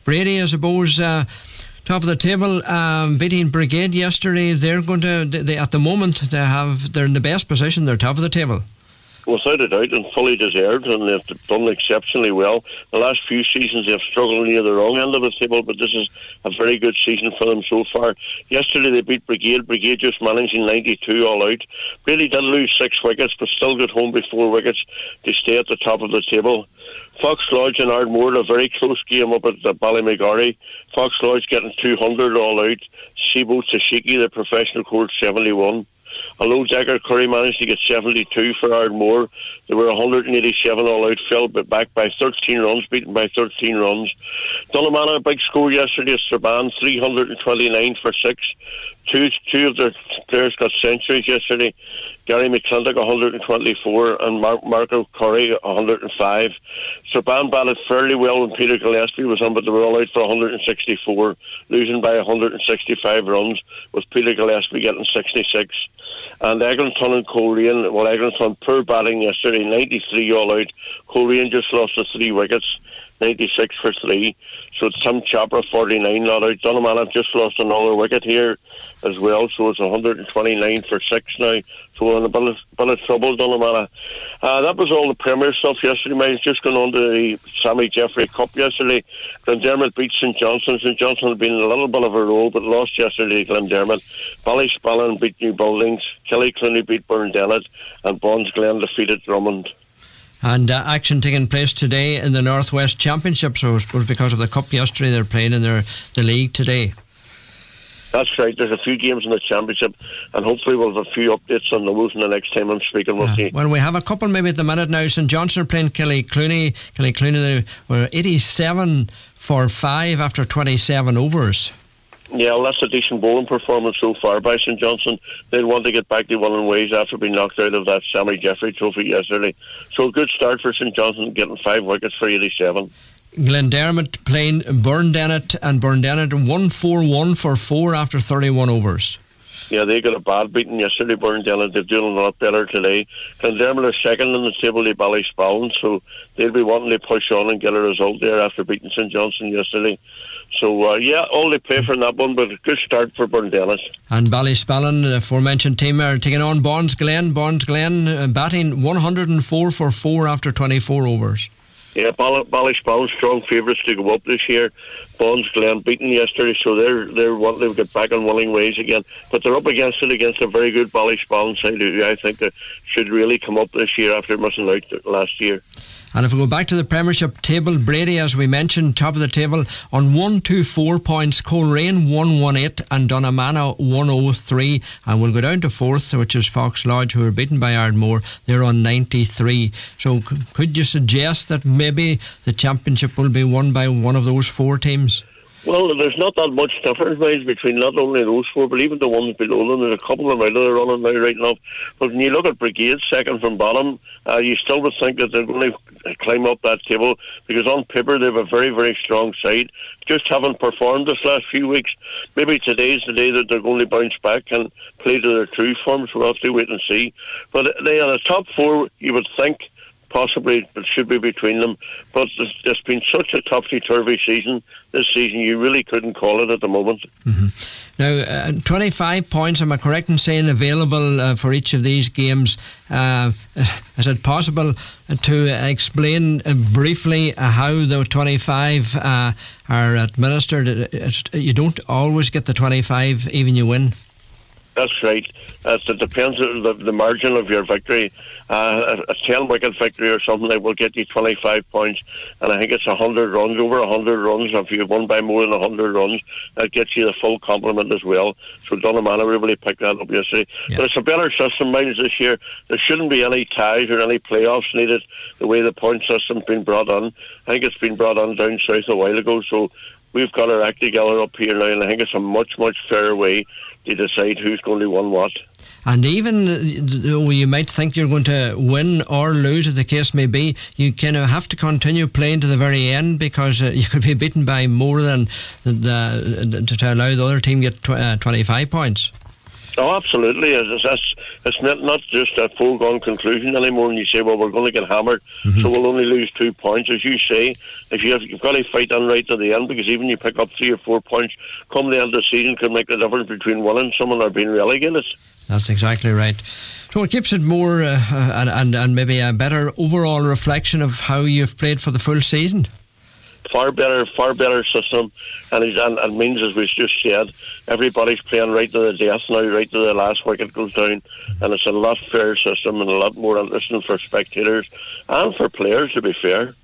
Brady, I suppose, top of the table, beating Brigade yesterday. They're going to, at the moment, they're in the best position. They're top of the table. Without a doubt, and fully deserved, and they've done exceptionally well. The last few seasons they've struggled near the wrong end of the table, but this is a very good season for them so far. Yesterday they beat Brigade. Brigade just managing 92 all out. Brady did lose 6 wickets, but still got home by 4 wickets to stay at the top of the table. Fox Lodge and Ardmore, a very close game up at Ballymagary. Fox Lodge getting 200 all out. Sibo Tashiki, the professional court, 71. Although Decker Curry managed to get 72 for Ardmore, they were 187 all out, fell back by 13 runs, beaten by 13 runs. Dunnamana, a big score yesterday at Strabane, 329 for 6. Two of their players got centuries yesterday. Gary McClintock 124 and Marco Curry 105. Strabane batted fairly well when Peter Gillespie was on, but they were all out for 164, losing by 165 runs, with Peter Gillespie getting 66. And Eglinton and Coleraine, well, Eglinton poor batting yesterday, 93 all out. Coleraine just lost the 3 wickets, 96 for 3. So Tim Chopra 49 not out. Dunnamana just lost another wicket here as well, so it's 129 for 6 now. So we're in a bit of trouble, Dunnamana. That was all the Premier stuff yesterday. Mine's just gone on to the Sammy Jeffrey Cup yesterday. Glendermot beat St Johnstone. St Johnstone had been in a little bit of a roll, but lost yesterday to Glendermot. Ballyspellin beat New Buildings. Kelly Clooney beat Burndennet. And Bonsglen defeated Drummond. And action taking place today in the Northwest Championship. So I suppose because of the Cup yesterday, they're playing in the league today. That's right. There's a few games in the Championship, and hopefully we'll have a few updates on those in the next time I'm speaking. We'll see. Well, we have a couple maybe at the minute now. St Johnstone are playing Kelly Clooney. Kelly Clooney, they were 87 for 5 after 27 overs. Yeah, well, that's a decent bowling performance so far by St Johnstone. They'd want to get back to winning ways after being knocked out of that Sammy Jeffrey trophy yesterday. So a good start for St Johnstone, getting 5 wickets for 87. Glendermot playing Burndennet, and Burndennet 141 for 4 after 31 overs. Yeah, they got a bad beating yesterday, Burndennet. They're doing a lot better today. Glendermot are second in the table to Ballyspellin, so they'll be wanting to push on and get a result there after beating St Johnstone yesterday. So, all they play for in that one, but a good start for Burndennet. And Ballyspellin, the aforementioned team, are taking on Bonsglen. Bonsglen batting 104 for 4 after 24 overs. Yeah, Ballyspellin strong favourites to go up this year. Bonsglen beaten yesterday, so they're wanting to get back on winning ways again. But they're up against a very good Ballyspellin side who I think that should really come up this year after missing out last year. And if we go back to the Premiership table, Brady, as we mentioned, top of the table on 124 points, Coleraine 118 and Dunnamana 103. And we'll go down to 4th, which is Fox Lodge, who are beaten by Ardmore. They're on 93. So could you suggest that maybe the championship will be won by one of those 4 teams? Well, there's not that much difference between not only those 4, but even the ones below them. There's a couple of them out there running now right now. But when you look at Brigade, second from bottom, you still would think that they're going to climb up that table, because on paper they have a very, very strong side. Just haven't performed this last few weeks. Maybe today's the day that they're going to bounce back and play to their true form, so we'll have to wait and see. But they are the top 4, you would think. Possibly it should be between them, but there's been such a topsy-turvy season this season, you really couldn't call it at the moment. Now, 25 points, am I correct in saying, available for each of these games? Is it possible to explain briefly how the 25 are administered? You don't always get the 25 even you win. That's right. It depends on the margin of your victory. A 10-wicket victory or something that will get you 25 points, and I think it's 100 runs, over 100 runs. If you've won by more than 100 runs, that gets you the full complement as well. So Dunnamana really picked that up yesterday. Yeah. But it's a better system, Miles, this year. There shouldn't be any ties or any playoffs needed the way the point system's been brought on. I think it's been brought on down south a while ago, so we've got our act together up here now, and I think it's a much, much fairer way to decide who's going to win what. And even though you might think you're going to win or lose, as the case may be, you kind of have to continue playing to the very end, because you could be beaten by more than to allow the other team get 25 points. Oh, absolutely. It's it's not just a foregone conclusion anymore, and you say, well, we're going to get hammered, so we'll only lose 2 points. As you say, you've got to fight on right to the end, because even you pick up 3 or 4 points, come the end of the season, could make the difference between winning someone or being relegated. That's exactly right. So it gives it more and maybe a better overall reflection of how you've played for the full season. Far better system, and it means, as we just said, everybody's playing right to the death now, right to the last wicket goes down, and it's a lot fairer system and a lot more interesting for spectators and for players, to be fair.